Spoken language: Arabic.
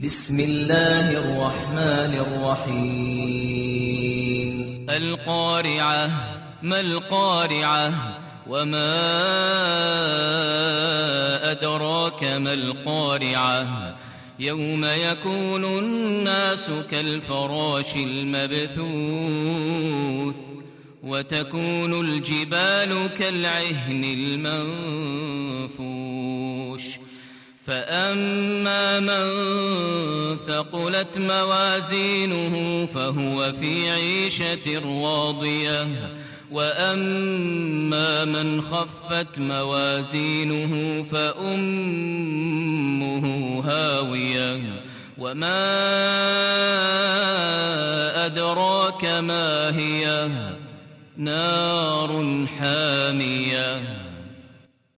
بسم الله الرحمن الرحيم القارعة ما القارعة وما أدراك ما القارعة يوم يكون الناس كالفراش المبثوث وتكون الجبال كالعهن المنفوش فأما من ثقلت موازينه فهو في عيشة راضية وأما من خفت موازينه فأمه هاوية وما أدراك ما هي نار حامية